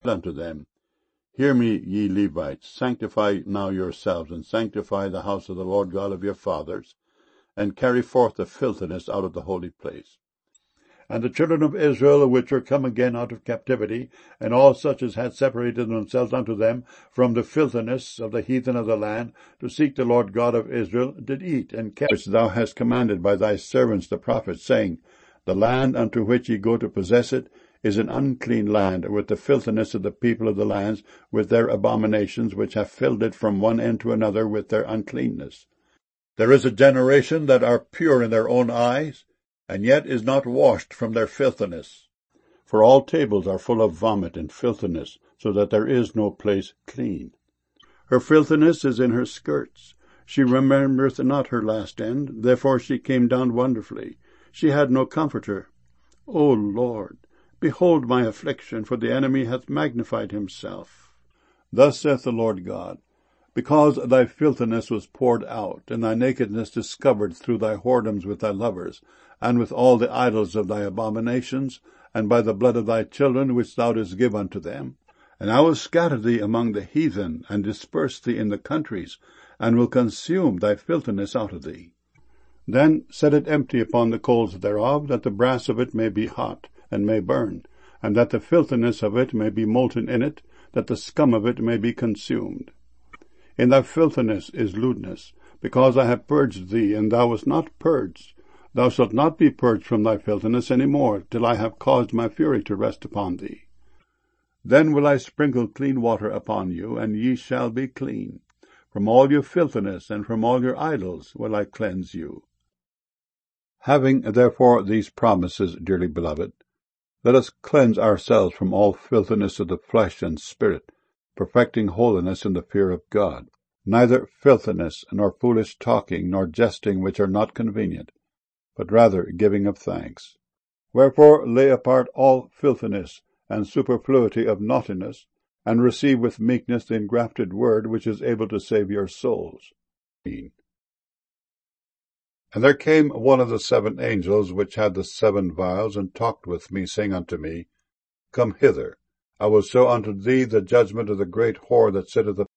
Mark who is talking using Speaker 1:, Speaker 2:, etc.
Speaker 1: unto them, Hear me, ye Levites, sanctify now yourselves, and sanctify the house of the Lord God of your fathers, and carry forth the filthiness out of the holy place. And the children of Israel, which were come again out of captivity, and all such as had separated themselves unto them from the filthiness of the heathen of the land, to seek the Lord God of Israel, did eat and kept, which thou hast commanded by thy servants the prophets, saying, The land unto which ye go to possess it is an unclean land, with the filthiness of the people of the lands, with their abominations, which have filled it from one end to another with their uncleanness. There is a generation that are pure in their own eyes, and yet is not washed from their filthiness. For all tables are full of vomit and filthiness, so that there is no place clean. Her filthiness is in her skirts. She remembereth not her last end, therefore she came down wonderfully. She had no comforter. O Lord, behold my affliction, for the enemy hath magnified himself. Thus saith the Lord God, Because thy filthiness was poured out, and thy nakedness discovered through thy whoredoms with thy lovers, and with all the idols of thy abominations, and by the blood of thy children which thou didst give unto them. And I will scatter thee among the heathen, and disperse thee in the countries, and will consume thy filthiness out of thee. Then set it empty upon the coals thereof, that the brass of it may be hot, and may burn, and that the filthiness of it may be molten in it, that the scum of it may be consumed. In thy filthiness is lewdness, because I have purged thee, and thou wast not purged. Thou shalt not be purged from thy filthiness any more, till I have caused my fury to rest upon thee. Then will I sprinkle clean water upon you, and ye shall be clean. From all your filthiness and from all your idols will I cleanse you. Having therefore these promises, dearly beloved, let us cleanse ourselves from all filthiness of the flesh and spirit, perfecting holiness in the fear of God. Neither filthiness, nor foolish talking, nor jesting, which are not convenient, but rather giving of thanks. Wherefore lay apart all filthiness, and superfluity of naughtiness, and receive with meekness the engrafted word, which is able to save your souls. And there came one of the 7 angels, which had the 7 vials, and talked with me, saying unto me, Come hither, I will show unto thee the judgment of the great whore that sitteth